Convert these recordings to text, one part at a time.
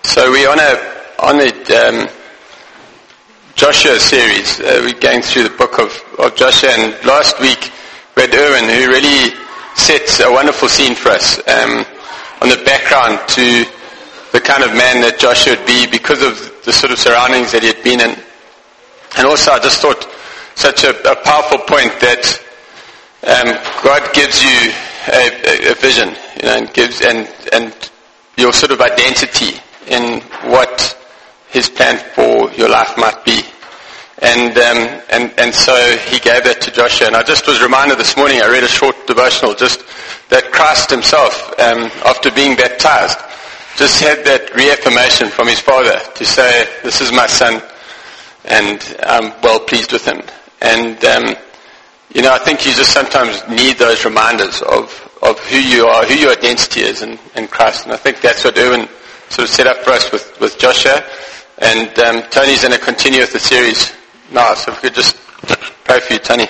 So we're on the Joshua series. We're going through the book of Joshua, and last week we had Erwin, who really sets a wonderful scene for us on the background to the kind of man that Joshua would be because of the sort of surroundings that he had been in. And also I just thought such a powerful point that God gives you a vision, and gives and your sort of identity in what His plan for your life might be. And so He gave that to Joshua. And I just was reminded this morning, I read a short devotional, just that Christ Himself, after being baptized, just had that reaffirmation from His Father to say, this is my Son, and I'm well pleased with Him. And, I think you just sometimes need those reminders of who you are, who your identity is in Christ. And I think that's what Erwin sort of set up for us with Joshua. And Tony's going to continue with the series now. So if we could just pray for you, Tony.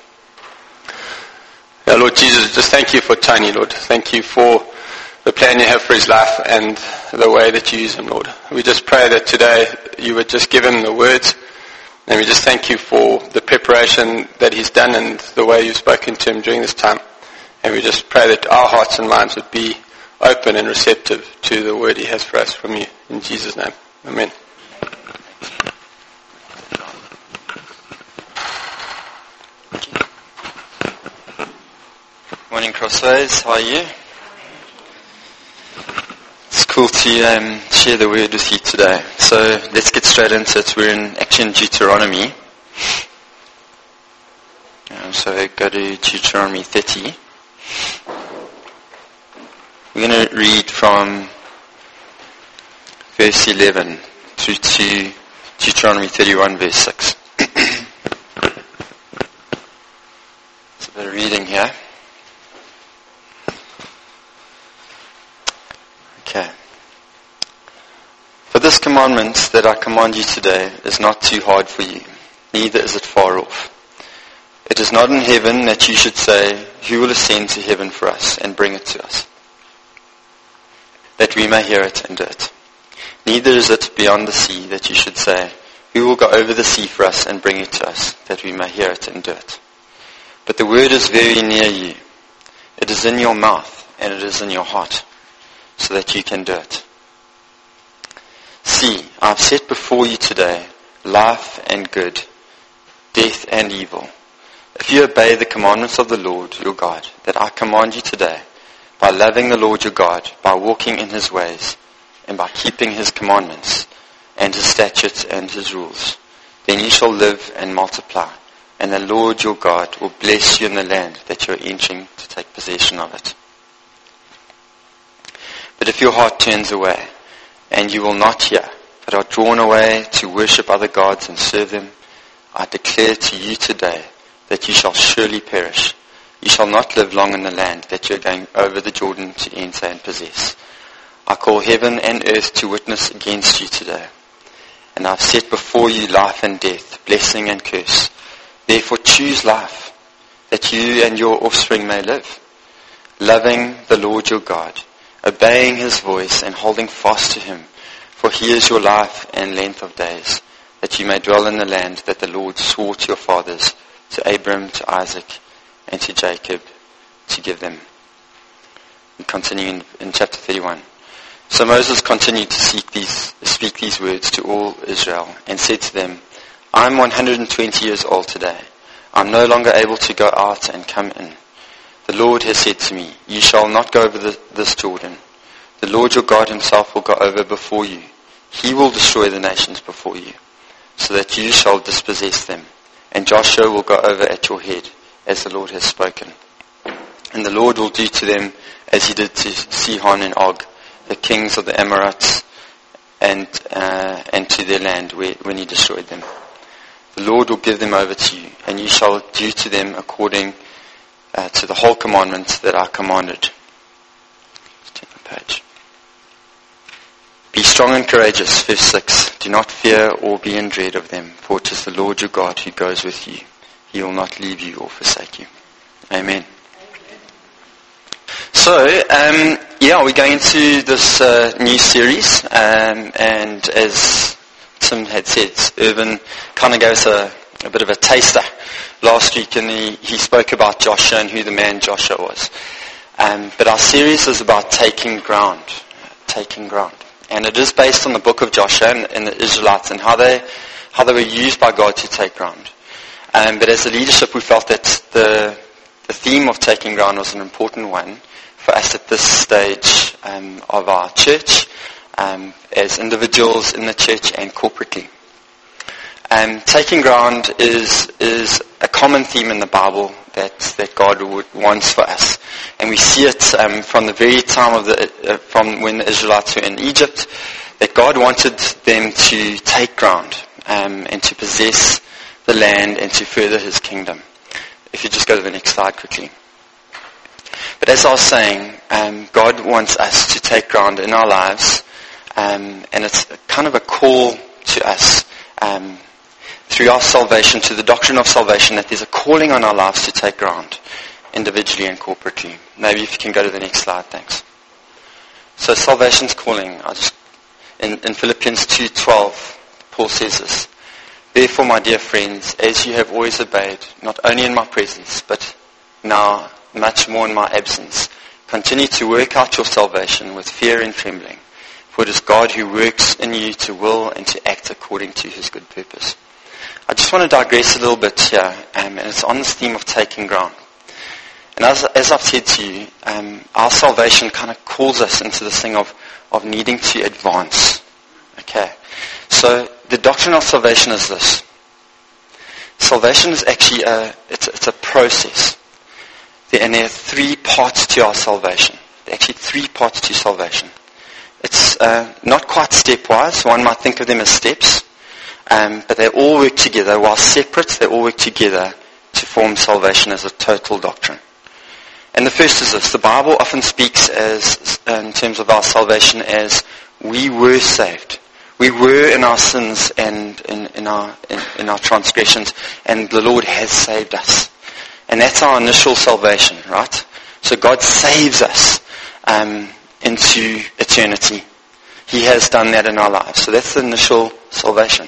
Yeah, Lord Jesus, just thank you for Tony, Lord. Thank you for the plan you have for his life and the way that you use him, Lord. We just pray that today you would just give him the words. And we just thank you for the preparation that he's done and the way you've spoken to him during this time. And we just pray that our hearts and minds would be open and receptive to the word he has for us from you. In Jesus' name. Amen. Morning, Crossways. How are you? It's cool to share the word with you today. So let's get straight into it. We're in Deuteronomy. So go to Deuteronomy 30. We're going to read from verse 11 through to Deuteronomy 31, verse 6. It's a bit of reading here. Okay. For this commandment that I command you today is not too hard for you, neither is it far off. It is not in heaven that you should say, who will ascend to heaven for us and bring it to us, that we may hear it and do it. Neither is it beyond the sea that you should say, who will go over the sea for us and bring it to us, that we may hear it and do it. But the word is very near you. It is in your mouth and it is in your heart, so that you can do it. See, I have set before you today life and good, death and evil. If you obey the commandments of the Lord your God that I command you today, by loving the Lord your God, by walking in His ways, and by keeping His commandments, and His statutes and His rules, then you shall live and multiply, and the Lord your God will bless you in the land that you are entering to take possession of it. But if your heart turns away, and you will not hear, but are drawn away to worship other gods and serve them, I declare to you today that you shall surely perish. You shall not live long in the land that you are going over the Jordan to enter and possess. I call heaven and earth to witness against you today. And I have set before you life and death, blessing and curse. Therefore choose life, that you and your offspring may live, loving the Lord your God, obeying His voice and holding fast to Him. For He is your life and length of days, that you may dwell in the land that the Lord swore to your fathers, to Abram, to Isaac, and to Jacob, to give them. We continue in chapter 31. So Moses continued to speak these words to all Israel, and said to them, I am 120 years old today. I am no longer able to go out and come in. The Lord has said to me, you shall not go over this Jordan. The Lord your God Himself will go over before you. He will destroy the nations before you, so that you shall dispossess them. And Joshua will go over at your head, as the Lord has spoken. And the Lord will do to them as He did to Sihon and Og, the kings of the Amorites, and to their land when He destroyed them. The Lord will give them over to you, and you shall do to them according to the whole commandment that I commanded. Let's turn the page. Be strong and courageous, verse 6. Do not fear or be in dread of them, for it is the Lord your God who goes with you. He will not leave you or forsake you. Amen. We're going into this new series, and as Tim had said, Irvin kind of gave us a bit of a taster last week, and he spoke about Joshua and who the man Joshua was. But our series is about taking ground, and it is based on the book of Joshua and the Israelites and how they were used by God to take ground. But as a leadership, we felt that the theme of taking ground was an important one for us at this stage of our church, as individuals in the church and corporately. Taking ground is a common theme in the Bible that God wants for us, and we see it from the very time from when the Israelites were in Egypt, that God wanted them to take ground and to possess the land and to further His kingdom. If you just go to the next slide quickly. But as I was saying, God wants us to take ground in our lives, and it's kind of a call to us through our salvation, to the doctrine of salvation, that there's a calling on our lives to take ground, individually and corporately. Maybe if you can go to the next slide, thanks. So salvation's calling. In Philippians 2:12, Paul says this: "Therefore, my dear friends, as you have always obeyed, not only in my presence, but now much more in my absence, continue to work out your salvation with fear and trembling, for it is God who works in you to will and to act according to His good purpose." I just want to digress a little bit here, and it's on this theme of taking ground. And as I've said to you, our salvation kind of calls us into this thing of needing to advance. Okay, so the doctrine of salvation is this: salvation is actually it's a process. And there are three parts to our salvation. There are actually three parts to salvation. It's not quite stepwise. One might think of them as steps. But they all work together. While separate, they all work together to form salvation as a total doctrine. And the first is this: the Bible often speaks in terms of our salvation as we were saved. We were in our sins and in our transgressions, and the Lord has saved us. And that's our initial salvation, right? So God saves us into eternity. He has done that in our lives. So that's the initial salvation.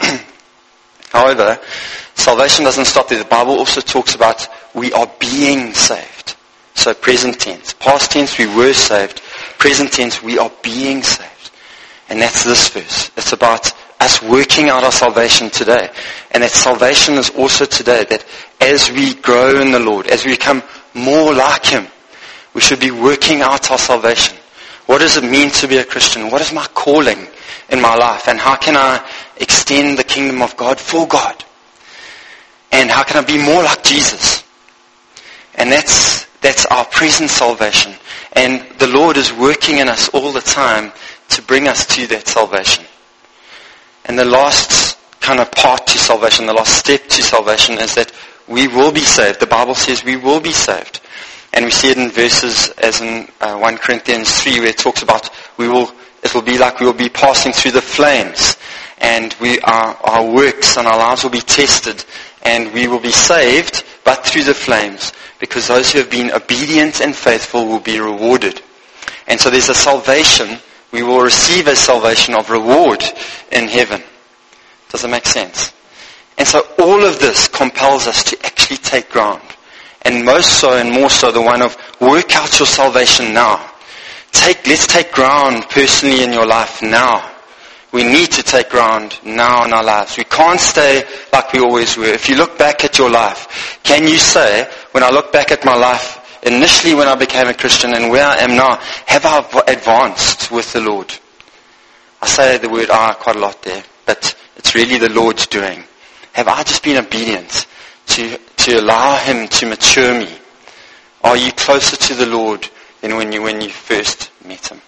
However, salvation doesn't stop there. The Bible also talks about we are being saved. So present tense. Past tense, we were saved. Present tense, we are being saved. And that's this verse. It's about us working out our salvation today. And that salvation is also today, that as we grow in the Lord, as we become more like Him, we should be working out our salvation. What does it mean to be a Christian? What is my calling in my life? And how can I extend the kingdom of God for God? And how can I be more like Jesus? And that's our present salvation. And the Lord is working in us all the time to bring us to that salvation. And the last kind of part to salvation, the last step to salvation, is that we will be saved. The Bible says we will be saved. And we see it in verses as in 1 Corinthians 3, where it talks about it will be like we will be passing through the flames. And our works and our lives will be tested. And we will be saved, but through the flames. Because those who have been obedient and faithful will be rewarded. And so there's a salvation. We will receive a salvation of reward in heaven. Does it make sense? And so all of this compels us to actually take ground. And most so and more so the one of work out your salvation now. Let's take ground personally in your life now. We need to take ground now in our lives. We can't stay like we always were. If you look back at your life, can you say, when I look back at my life, initially when I became a Christian and where I am now, have I advanced with the Lord? I say the word "I" quite a lot there, but it's really the Lord's doing. Have I just been obedient to allow Him to mature me? Are you closer to the Lord than when you first met Him?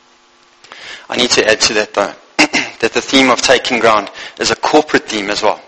I need to add to that though, that the theme of taking ground is a corporate theme as well.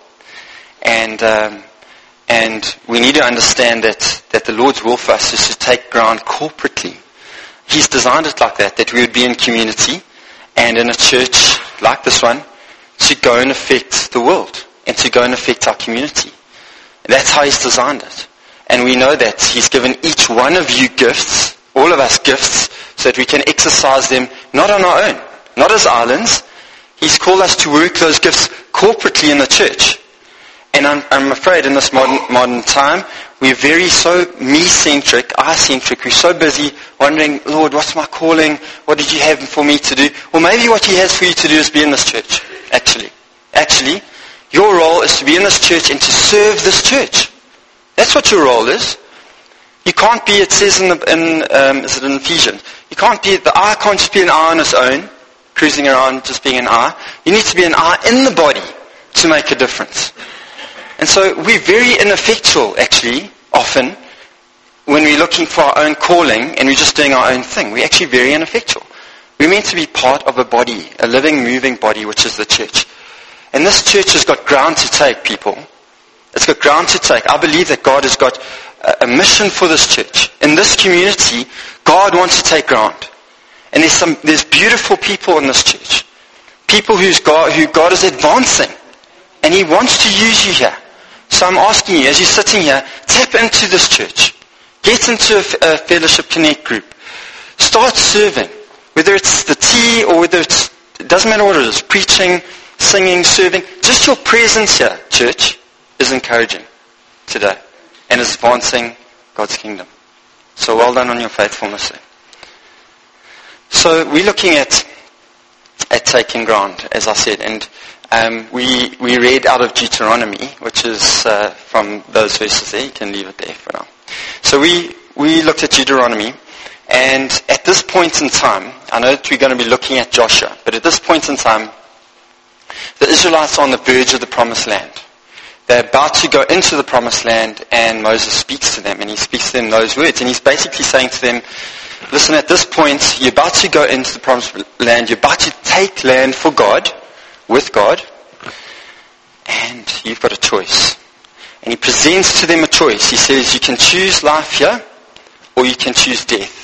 And we need to understand that the Lord's will for us is to take ground corporately. He's designed it like that we would be in community and in a church like this one to go and affect the world and to go and affect our community. That's how He's designed it. And we know that He's given each one of you gifts, all of us gifts so that we can exercise them not on our own, not as islands. He's called us to work those gifts corporately in the church. And I'm afraid in this modern time, we're very so me-centric, I-centric. We're so busy wondering, Lord, what's my calling? What did you have for me to do? Well, maybe what he has for you to do is be in this church, actually. Actually, your role is to be in this church and to serve this church. That's what your role is. You can't be, it says is it in Ephesians, the eye can't just be an eye on its own, cruising around just being an eye. You need to be an eye in the body to make a difference. And so we're very ineffectual, actually, often, when we're looking for our own calling and we're just doing our own thing. We're actually very ineffectual. We're meant to be part of a body, a living, moving body, which is the church. And this church has got ground to take, people. It's got ground to take. I believe that God has got a mission for this church. In this community, God wants to take ground. And there's beautiful people in this church. People who God is advancing. And He wants to use you here. So I'm asking you, as you're sitting here, tap into this church. Get into a Fellowship Connect group. Start serving. Whether it's the tea or whether it doesn't matter what it is, preaching, singing, serving. Just your presence here, church, is encouraging today. And is advancing God's kingdom. So well done on your faithfulness there. So we're looking at taking ground, as I said, and we read out of Deuteronomy, which is from those verses there. You can leave it there for now. So we looked at Deuteronomy, and at this point in time, I know that we're going to be looking at Joshua, but at this point in time, the Israelites are on the verge of the promised land. They're about to go into the promised land, and Moses speaks to them, and he speaks to them those words, and he's basically saying to them, listen, at this point, you're about to go into the promised land, you're about to take land for God, with God, and you've got a choice. And he presents to them a choice. He says, you can choose life here, or you can choose death.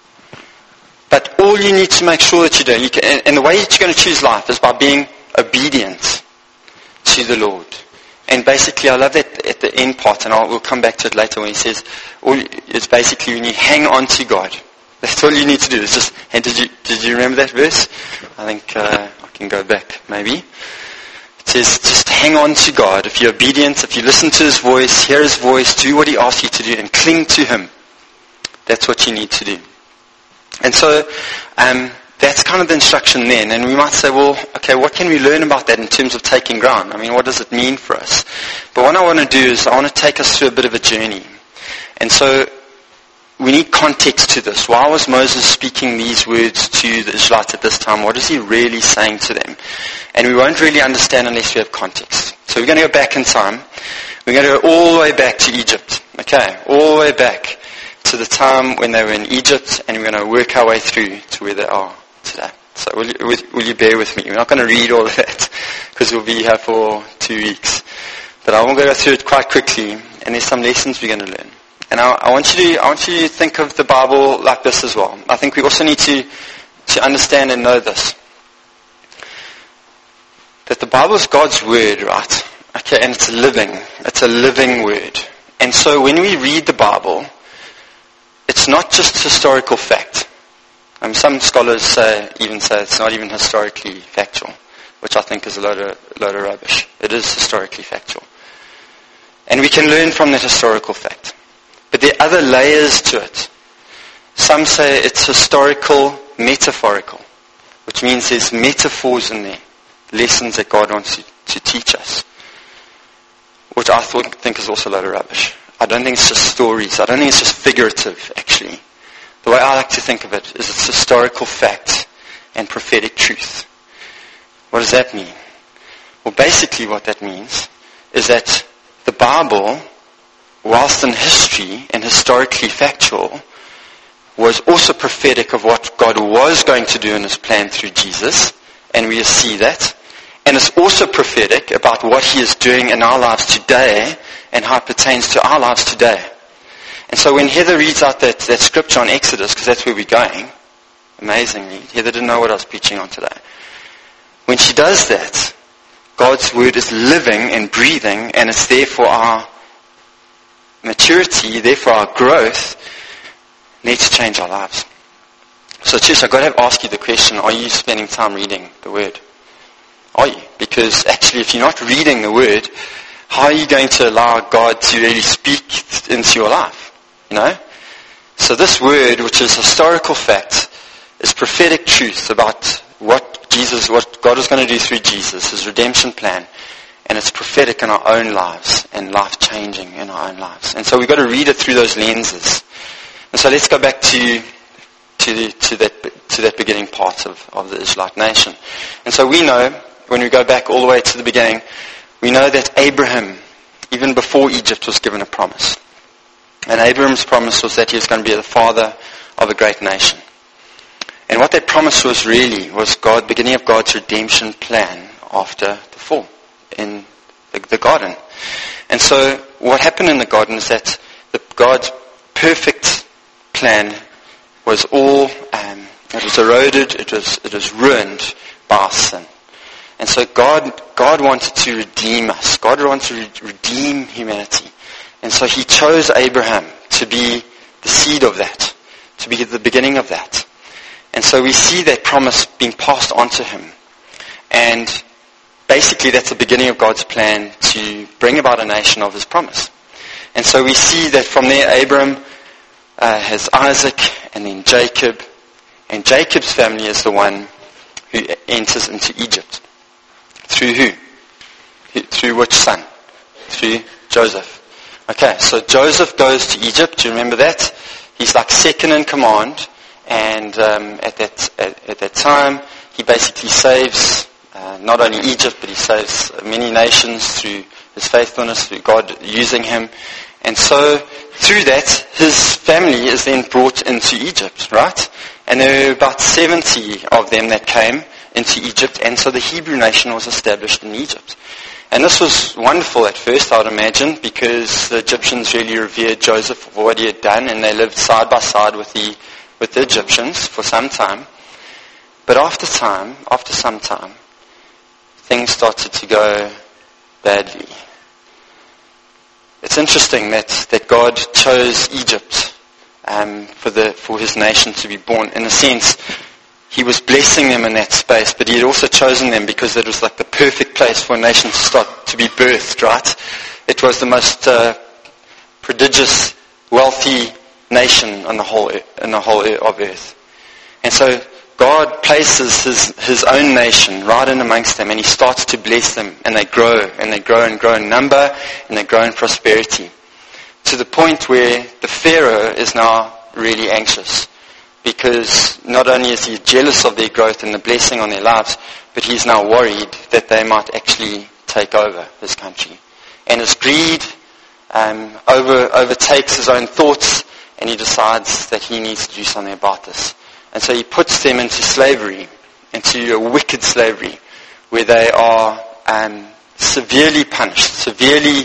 But all you need to make sure that you do, and the way that you're going to choose life is by being obedient to the Lord. And basically, I love that at the end part, and we'll come back to it later when he says, it's basically when you hang on to God. That's all you need to do. It's just, and did you remember that verse? I think I can go back, maybe. It says, just hang on to God. If you're obedient, if you listen to His voice, hear His voice, do what He asks you to do, and cling to Him. That's what you need to do. And so, that's kind of the instruction then. And we might say, well, okay, what can we learn about that in terms of taking ground? I mean, what does it mean for us? But what I want to do is I want to take us through a bit of a journey. And so we need context to this. Why was Moses speaking these words to the Israelites at this time? What is he really saying to them? And we won't really understand unless we have context. So we're going to go back in time. We're going to go all the way back to Egypt. Okay, all the way back to the time when they were in Egypt, and we're going to work our way through to where they are today. So will you bear with me? We're not going to read all of that because we'll be here for 2 weeks. But I will go through it quite quickly, and there's some lessons we're going to learn. And I want you to think of the Bible like this as well. I think we also need to understand and know this. That the Bible is God's word, right? Okay, and it's a living word. And so when we read the Bible, it's not just historical fact. Some scholars even say it's not even historically factual, which I think is a load of rubbish. It is historically factual. And we can learn from that historical fact. But there are other layers to it. Some say it's historical, metaphorical, which means there's metaphors in there, lessons that God wants to teach us, which I think is also a load of rubbish. I don't think it's just stories. I don't think it's just figurative, actually. The way I like to think of it is it's historical fact and prophetic truth. What does that mean? Well, basically what that means is that the Bible, whilst in history and historically factual, was also prophetic of what God was going to do in His plan through Jesus, and we see that. And it's also prophetic about what He is doing in our lives today and how it pertains to our lives today. And so when Heather reads out that scripture on Exodus, because that's where we're going, amazingly, Heather didn't know what I was preaching on today. When she does that, God's word is living and breathing, and it's there for our maturity, there for our growth, need to change our lives. So church, I've got to ask you the question, are you spending time reading the Word? Are you? Because actually if you're not reading the Word, how are you going to allow God to really speak into your life? You know? So this Word, which is historical fact, is prophetic truth about what God is going to do through Jesus, His redemption plan. And it's prophetic in our own lives and life-changing in our own lives. And so we've got to read it through those lenses. And so let's go back to that beginning part of the Israelite nation. And so we know, when we go back all the way to the beginning, we know that Abraham, even before Egypt, was given a promise. And Abraham's promise was that he was going to be the father of a great nation. And what that promise was really was beginning of God's redemption plan after the fall in the garden. And so what happened in the garden is that God's perfect plan was all, it was eroded, it was ruined by our sin. And so God wanted to redeem us. God wanted to redeem humanity. And so He chose Abraham to be the seed of that, to be the beginning of that. And so we see that promise being passed on to him. And basically that's the beginning of God's plan to bring about a nation of His promise. And so we see that from there Abraham has Isaac and then Jacob. And Jacob's family is the one who enters into Egypt. Through who? Through which son? Through Joseph. Okay, so Joseph goes to Egypt. Do you remember that? He's like second in command. And at that time, he basically saves not only Egypt, but he saves many nations through his faithfulness, through God using him. And so through that, his family is then brought into Egypt, right? And there were about 70 of them that came into Egypt. And so the Hebrew nation was established in Egypt. And this was wonderful at first, I would imagine, because the Egyptians really revered Joseph for what he had done, and they lived side by side with the Egyptians for some time. But after some time, things started to go badly. It's interesting that God chose Egypt for His nation to be born. In a sense, He was blessing them in that space, but He had also chosen them because it was like the perfect place for a nation to start to be birthed, right? It was the most prodigious, wealthy nation on the whole of earth. And so God places His own nation right in amongst them, and He starts to bless them, and they grow and grow in number, and they grow in prosperity, to the point where the Pharaoh is now really anxious, because not only is he jealous of their growth and the blessing on their lives, but he's now worried that they might actually take over his country. And his greed overtakes his own thoughts, and he decides that he needs to do something about this. And so he puts them into slavery, into a wicked slavery, where they are severely punished, severely,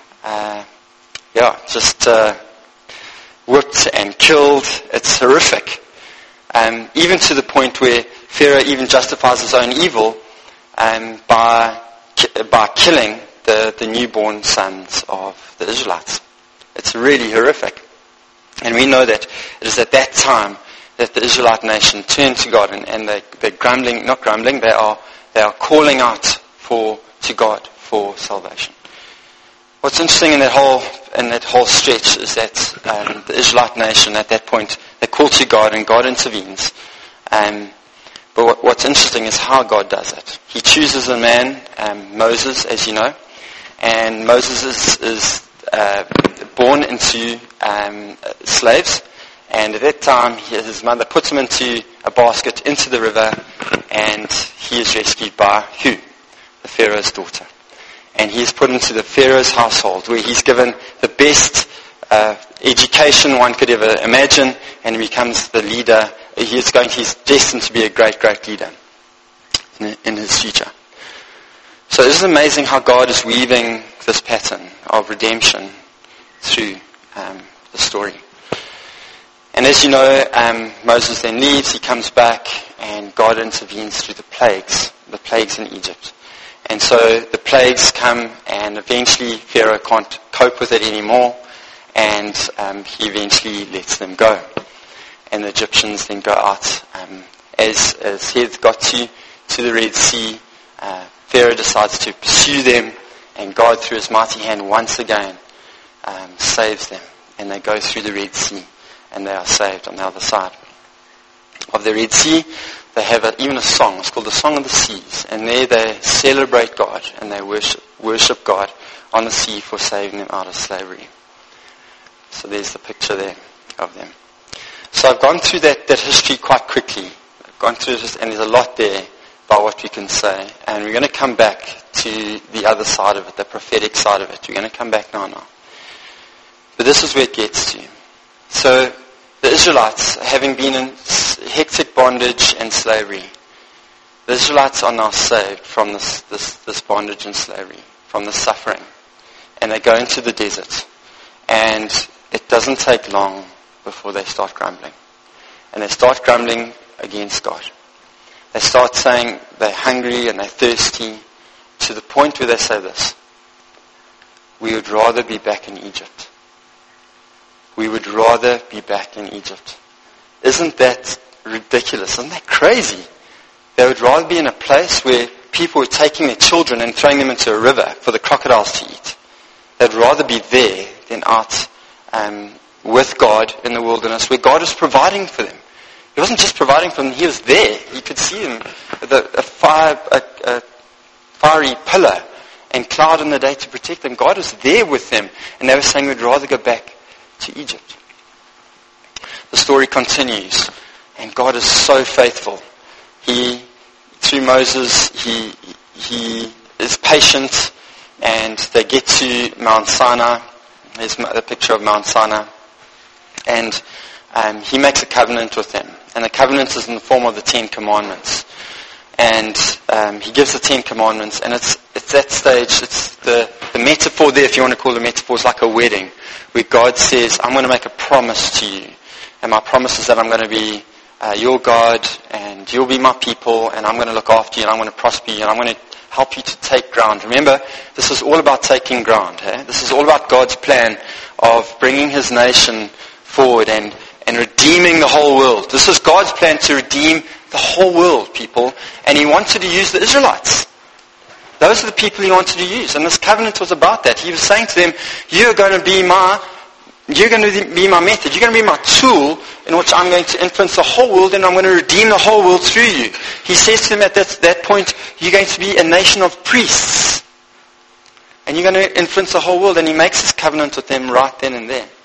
whipped and killed. It's horrific. Even to the point where Pharaoh even justifies his own evil by killing the newborn sons of the Israelites. It's really horrific. And we know that it is at that time that the Israelite nation turned to God, and they're grumbling, not grumbling, they are calling out to God for salvation. What's interesting in that whole stretch is that the Israelite nation at that point, they call to God and God intervenes. But what's interesting is how God does it. He chooses a man, Moses, as you know, and Moses is born into slaves. And at that time, his mother puts him into a basket, into the river, and he is rescued by who? The Pharaoh's daughter. And he is put into the Pharaoh's household, where he's given the best education one could ever imagine, and he becomes the leader. He's destined to be a great, great leader in his future. So this is amazing how God is weaving this pattern of redemption through the story. And as you know, Moses then leaves, he comes back, and God intervenes through the plagues in Egypt. And so the plagues come, and eventually Pharaoh can't cope with it anymore, and he eventually lets them go. and the Egyptians then go out. As he got to the Red Sea, Pharaoh decides to pursue them, and God, through his mighty hand, once again saves them. And they go through the Red Sea, and they are saved on the other side of the Red Sea. They have even a song. It's called the Song of the Seas. And there they celebrate God, and they worship God on the sea for saving them out of slavery. So there's the picture there of them. So I've gone through that history quite quickly. I've gone through it, and there's a lot there about what we can say. And we're going to come back to the other side of it, the prophetic side of it. We're going to come back now. But this is where it gets to. So the Israelites, having been in hectic bondage and slavery, the Israelites are now saved from this bondage and slavery, from the suffering. And they go into the desert. And it doesn't take long before they start grumbling. And they start grumbling against God. They start saying they're hungry and they're thirsty, to the point where they say this: we would rather be back in Egypt. We would rather be back in Egypt. Isn't that ridiculous? Isn't that crazy? They would rather be in a place where people were taking their children and throwing them into a river for the crocodiles to eat. They'd rather be there than out with God in the wilderness, where God was providing for them. He wasn't just providing for them, he was there. You could see him with a fiery pillar and cloud in the day to protect them. God was there with them, and they were saying we'd rather go back to Egypt. The story continues, and God is so faithful. Through Moses, he is patient, and they get to Mount Sinai. There's a picture of Mount Sinai. And he makes a covenant with them. And the covenant is in the form of the 10 Commandments. And he gives the 10 Commandments. And it's that stage, it's the metaphor there, if you want to call it a metaphor, is like a wedding, where God says, I'm going to make a promise to you. And my promise is that I'm going to be your God, and you'll be my people, and I'm going to look after you, and I'm going to prosper you, and I'm going to help you to take ground. Remember, this is all about taking ground. This is all about God's plan of bringing his nation forward and redeeming the whole world. This is God's plan to redeem the whole world, people. And he wanted to use the Israelites. Those are the people he wanted to use. And this covenant was about that. He was saying to them, you're going to be my method. You're going to be my tool in which I'm going to influence the whole world, and I'm going to redeem the whole world through you. He says to them at that point, you're going to be a nation of priests. And you're going to influence the whole world. And he makes his covenant with them right then and there.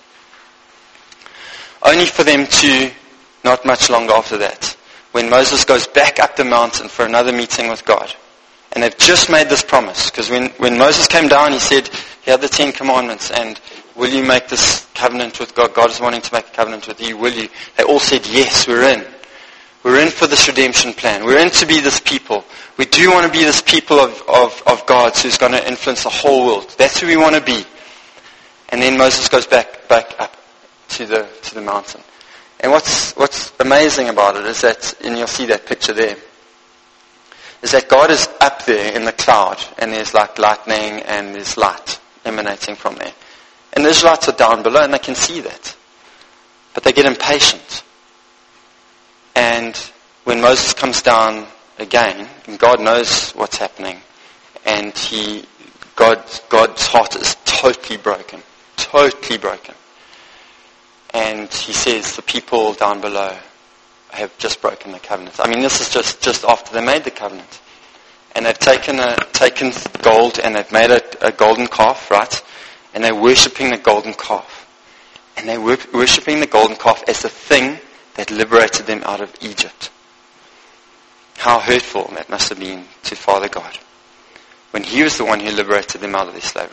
Only for them to, not much longer after that, when Moses goes back up the mountain for another meeting with God. And they've just made this promise. Because when Moses came down, he said, here are the 10 Commandments, and will you make this covenant with God? God is wanting to make a covenant with you, will you? They all said, yes, we're in. We're in for this redemption plan. We're in to be this people. We do want to be this people of God's who's going to influence the whole world. That's who we want to be. And then Moses goes back up to the mountain. And what's amazing about it is that, and you'll see that picture there, is that God is up there in the cloud, and there's like lightning and there's light emanating from there. And the Israelites are down below, and they can see that. But they get impatient. And when Moses comes down again, and God knows what's happening, and God's heart is totally broken. Totally broken. And he says, the people down below have just broken the covenant. I mean, this is just after they made the covenant. And they've taken gold, and they've made a golden calf, right? And they're worshipping the golden calf. And they're worshipping the golden calf as the thing that liberated them out of Egypt. How hurtful that must have been to Father God, when he was the one who liberated them out of their slavery.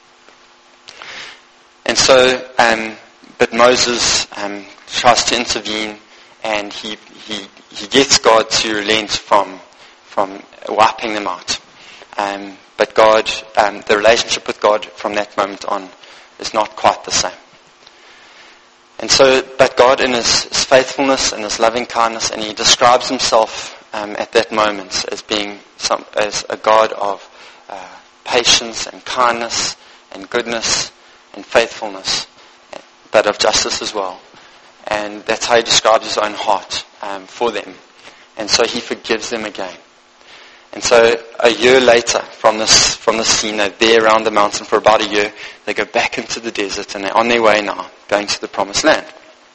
And so, but Moses tries to intervene, and he gets God to relent from wiping them out. But God, the relationship with God from that moment on is not quite the same. And so, but God in his faithfulness and his loving kindness, and he describes himself at that moment as being as a God of patience and kindness and goodness and faithfulness, but of justice as well. And that's how he describes his own heart for them. And so he forgives them again. And so a year later, from this scene, they're there around the mountain for about a year. They go back into the desert, and they're on their way now, going to the promised land.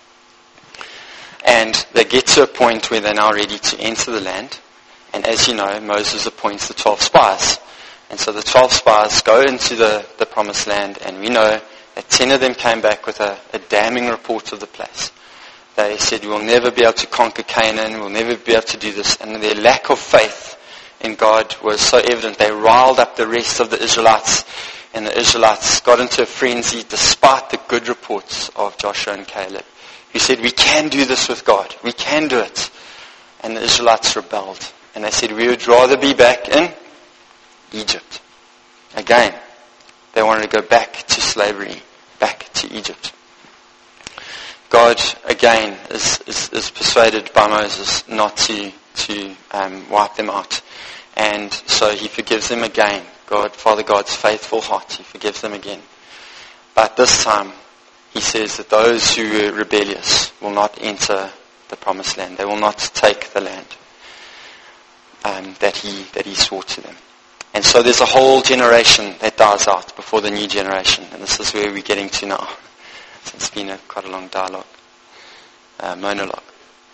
And they get to a point where they're now ready to enter the land. And as you know, Moses appoints the 12 spies. And so the 12 spies go into the promised land, and we know that 10 of them came back with a damning report of the place. They said, we'll never be able to conquer Canaan, we'll never be able to do this. And their lack of faith in God was so evident. They riled up the rest of the Israelites, and the Israelites got into a frenzy despite the good reports of Joshua and Caleb, who said, we can do this with God, we can do it. And the Israelites rebelled, and they said, we would rather be back in Egypt. Again, they wanted to go back to slavery, back to Egypt. God, again, is persuaded by Moses not to wipe them out. And so he forgives them again. Father God's faithful heart, he forgives them again. But this time, he says that those who were rebellious will not enter the promised land. They will not take the land that he swore to them. And so there's a whole generation that dies out before the new generation. And this is where we're getting to now. So it's been quite a long monologue.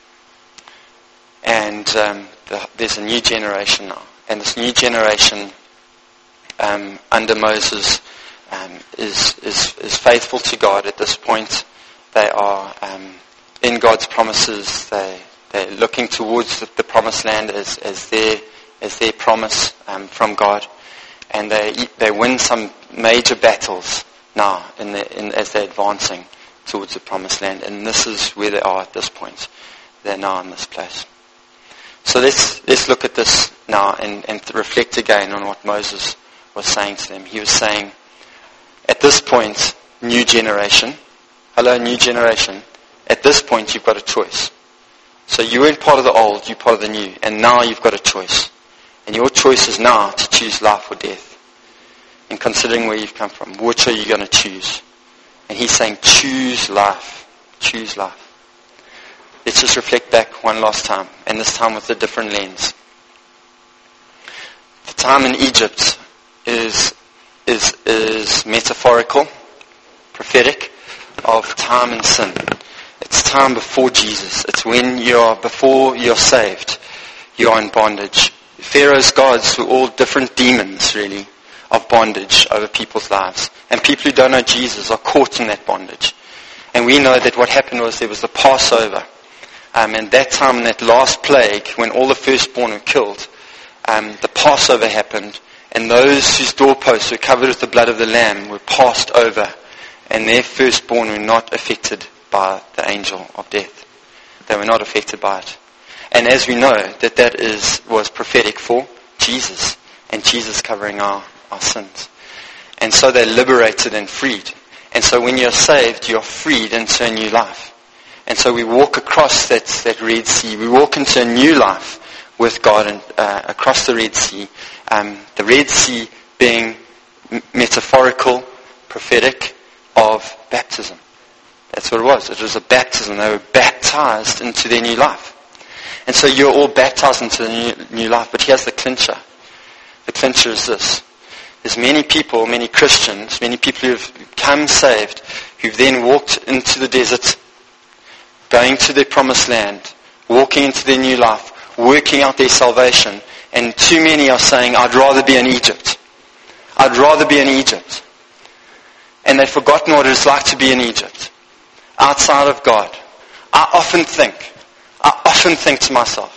And there's a new generation now. And this new generation under Moses is faithful to God at this point. They are in God's promises. They're looking towards the promised land as their promise from God. And they win some major battles now as they're advancing towards the promised land. And this is where they are at this point. They're now in this place. So let's look at this now and reflect again on what Moses was saying to them. He was saying, at this point, new generation, hello new generation, at this point you've got a choice. So you weren't part of the old, you're part of the new, and now you've got a choice. And your choice is now to choose life or death. And considering where you've come from, which are you going to choose? And he's saying, choose life. Choose life. Let's just reflect back one last time, and this time with a different lens. The time in Egypt is metaphorical, prophetic, of time and sin. It's time before Jesus. It's when before you're saved, you are in bondage. Pharaoh's gods were all different demons, really, of bondage over people's lives. And people who don't know Jesus are caught in that bondage. And we know that what happened was there was the Passover. And that time, in that last plague, when all the firstborn were killed, the Passover happened, and those whose doorposts were covered with the blood of the Lamb were passed over, and their firstborn were not affected by the angel of death. They were not affected by it. And as we know, that was prophetic for Jesus, and Jesus covering our sins. And so they're liberated and freed. And so when you're saved, you're freed into a new life. And so we walk across that Red Sea. We walk into a new life with God and across the Red Sea. The Red Sea being metaphorical, prophetic of baptism. That's what it was. It was a baptism. They were baptized into their new life. And so you're all baptized into the new life. But here's the clincher. The clincher is this. There's many people, many Christians, many people who've come saved, who've then walked into the desert, going to their promised land, walking into their new life, working out their salvation. And too many are saying, I'd rather be in Egypt. I'd rather be in Egypt. And they've forgotten what it's like to be in Egypt, outside of God. I often think to myself,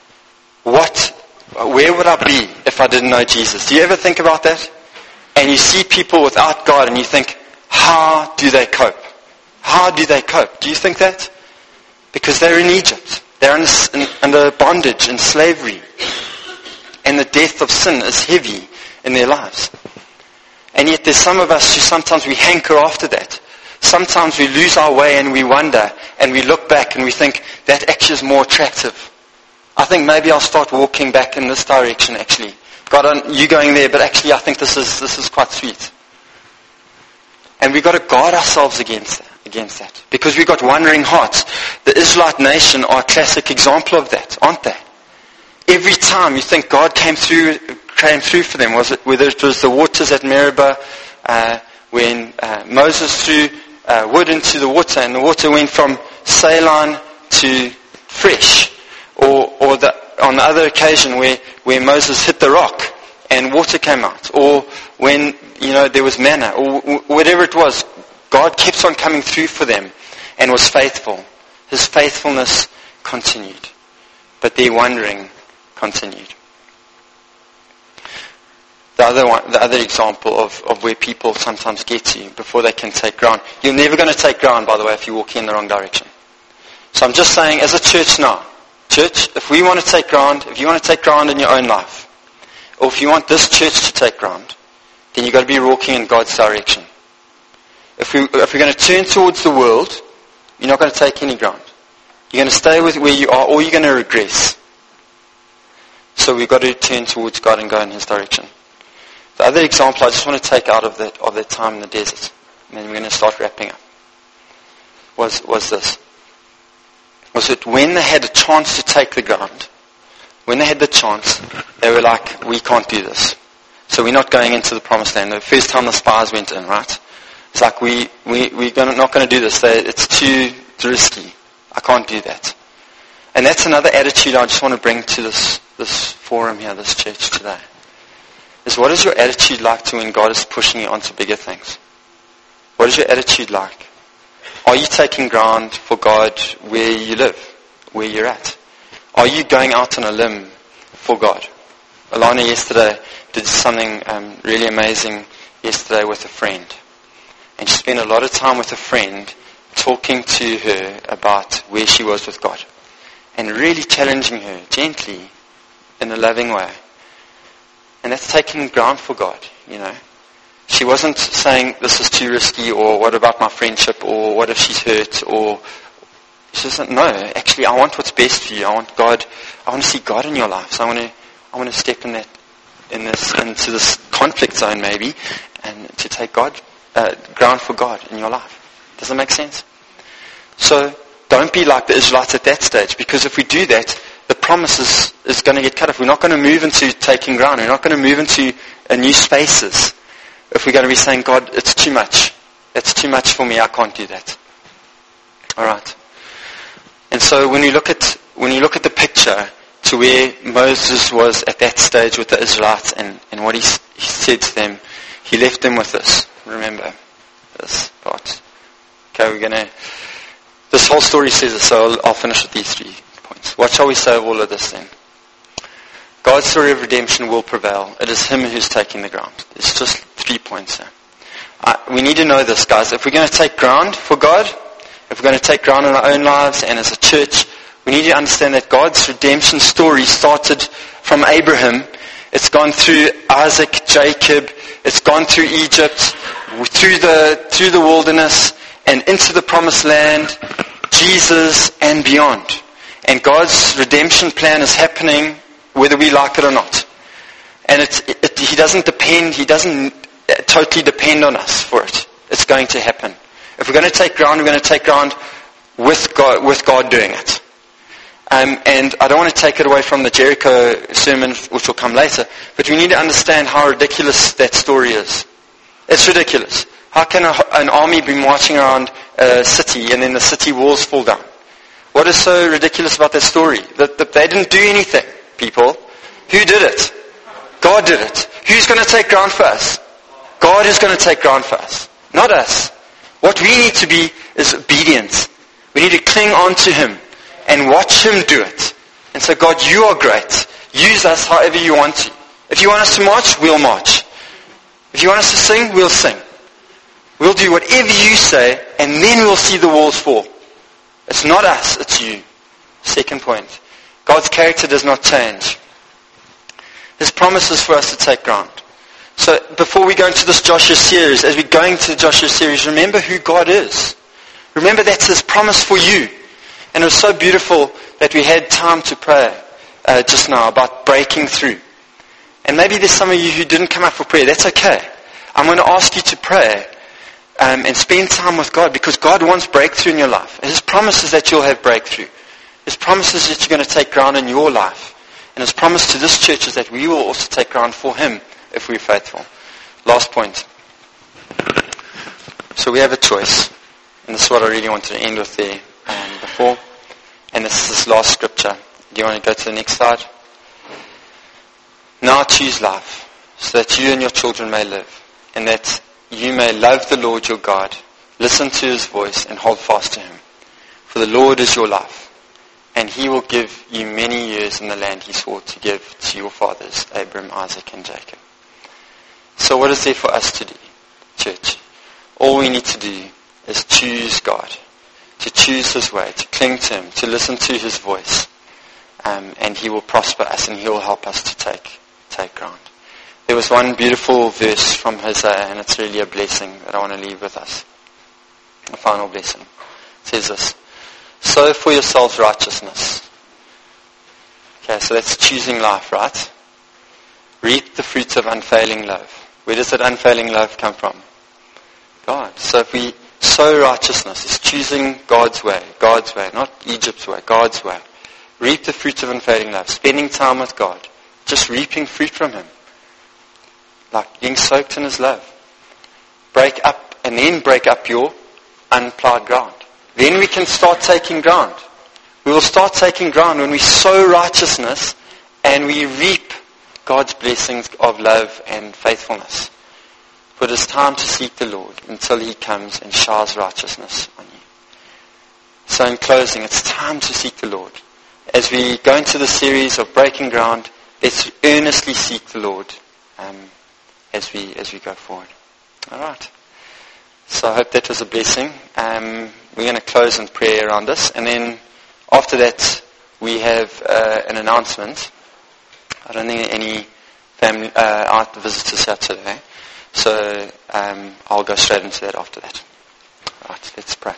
where would I be if I didn't know Jesus? Do you ever think about that? And you see people without God and you think, how do they cope? How do they cope? Do you think that? Because they're in Egypt. They're under bondage and slavery. And the death of sin is heavy in their lives. And yet there's some of us who sometimes we hanker after that. Sometimes we lose our way and we wonder and we look back and we think that actually is more attractive. I think maybe I'll start walking back in this direction actually. God, you going there, but actually I think this is quite sweet. And we've got to guard ourselves against that. against that. Because we've got wandering hearts. The Israelite nation are a classic example of that, aren't they? Every time you think God came through for them, whether it was the waters at Meribah, when Moses threw wood into the water and the water went from saline to fresh, or on the other occasion where Moses hit the rock and water came out, or when there was manna, or whatever it was, God kept on coming through for them and was faithful. His faithfulness continued, but their wandering continued. The other example of where people sometimes get to before they can take ground. You're never going to take ground, by the way, if you're walking in the wrong direction. So I'm just saying, as a church now, church, if we want to take ground, if you want to take ground in your own life, or if you want this church to take ground, then you've got to be walking in God's direction. If we're going to turn towards the world, you're not going to take any ground. You're going to stay with where you are, or you're going to regress. So we've got to turn towards God and go in His direction. The other example I just want to take out of that time in the desert, and then we're going to start wrapping up, was this. Was that when they had a chance to take the ground, when they had the chance, they were like, we can't do this. So we're not going into the promised land. The first time the spies went in, right? It's like, we're not going to do this. It's too risky. I can't do that. And that's another attitude I just want to bring to this forum here, this church today. Is what is your attitude like to when God is pushing you onto bigger things? What is your attitude like? Are you taking ground for God where you live, where you're at? Are you going out on a limb for God? Alana yesterday did something really amazing yesterday with a friend. And she spent a lot of time with a friend talking to her about where she was with God. And really challenging her gently in a loving way. And that's taking ground for God, She wasn't saying, this is too risky, or what about my friendship, or what if she's hurt, or she said, no, actually I want what's best for you. I want God, I want to see God in your life. So I want to step into this conflict zone maybe, and to take ground for God in your life. Does that make sense? So don't be like the Israelites at that stage, because if we do that, the promise is going to get cut off. We're not going to move into taking ground. We're not going to move into new spaces. If we're going to be saying, God, it's too much. It's too much for me. I can't do that. All right. And so when you look at the picture to where Moses was at that stage with the Israelites and what he said to them, he left them with this. Remember this part. Okay, this whole story says it, so I'll finish with these 3 points. What shall we say of all of this then? God's story of redemption will prevail. It is Him who's taking the ground. It's just 3 points here. We need to know this, guys. If we're going to take ground for God, if we're going to take ground in our own lives and as a church, we need to understand that God's redemption story started from Abraham. It's gone through Isaac, Jacob. It's gone through Egypt, through the wilderness, and into the promised land, Jesus, and beyond. And God's redemption plan is happening whether we like it or not. And He doesn't totally depend on us for it. It's going to happen. If we're going to take ground, we're going to take ground with God doing it. And I don't want to take it away from the Jericho sermon, which will come later, but we need to understand how ridiculous that story is. It's ridiculous. How can an army be marching around a city and then the city walls fall down? What is so ridiculous about that story? That they didn't do anything, people. Who did it? God did it. Who's going to take ground for us? God is going to take ground for us, not us. What we need to be is obedience. We need to cling on to Him and watch Him do it. And say, God, you are great. Use us however you want to. If you want us to march, we'll march. If you want us to sing, we'll sing. We'll do whatever you say, and then we'll see the walls fall. It's not us, it's you. Second point. God's character does not change. His promise is for us to take ground. So before we go into this Joshua series, as we're going to the Joshua series, remember who God is. Remember that's His promise for you. And it was so beautiful that we had time to pray just now about breaking through. And maybe there's some of you who didn't come up for prayer. That's okay. I'm going to ask you to pray and spend time with God, because God wants breakthrough in your life. His promise is that you'll have breakthrough. His promise is that you're going to take ground in your life. And His promise to this church is that we will also take ground for Him if we're faithful. Last point. So we have a choice. And this is what I really wanted to end with there before. And this is this last scripture. Do you want to go to the next slide? Now choose life, so that you and your children may live, and that you may love the Lord your God, listen to His voice, and hold fast to Him. For the Lord is your life, and He will give you many years in the land He swore to give to your fathers, Abraham, Isaac, and Jacob. So what is there for us to do, church? All we need to do is choose God, to choose His way, to cling to Him, to listen to His voice, and He will prosper us, and He will help us to take ground. There was one beautiful verse from Hosea, and it's really a blessing that I want to leave with us. A final blessing. It says this: sow for yourselves righteousness. Okay, so that's choosing life, right? Reap the fruits of unfailing love. Where does that unfailing love come from? God. So if we sow righteousness, it's choosing God's way, not Egypt's way, God's way. Reap the fruits of unfailing love, spending time with God, just reaping fruit from Him, like being soaked in His love. Break up your unplowed ground. Then we can start taking ground. We will start taking ground when we sow righteousness and we reap God's blessings of love and faithfulness. But it's time to seek the Lord until He comes and showers righteousness on you. So in closing, it's time to seek the Lord. As we go into the series of breaking ground, let's earnestly seek the Lord as we go forward. All right. So I hope that was a blessing. We're going to close in prayer around this, and then after that we have an announcement. I don't think any family art visitors here today, so I'll go straight into that after that. All right. Let's pray.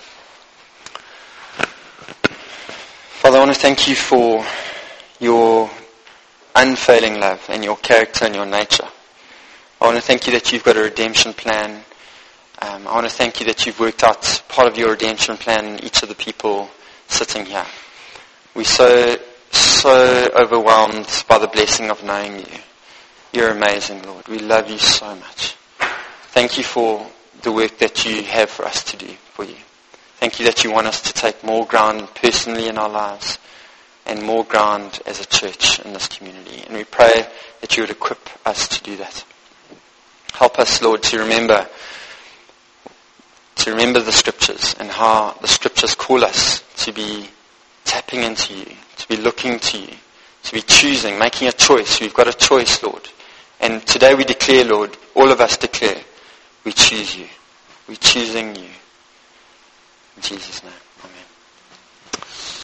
Father, I want to thank You for Your unfailing love and Your character and Your nature. I want to thank You that You've got a redemption plan. I want to thank You that You've worked out part of Your redemption plan in each of the people sitting here. We're so overwhelmed by the blessing of knowing You. You're amazing, Lord. We love You so much. Thank You for the work that You have for us to do for You. Thank You that You want us to take more ground personally in our lives and more ground as a church in this community. And we pray that You would equip us to do that. Help us, Lord, to remember the Scriptures and how the Scriptures call us to be tapping into You, to be looking to You, to be choosing, making a choice. We've got a choice, Lord. And today we declare, Lord, all of us declare, we choose You. We're choosing You. In Jesus' name, amen.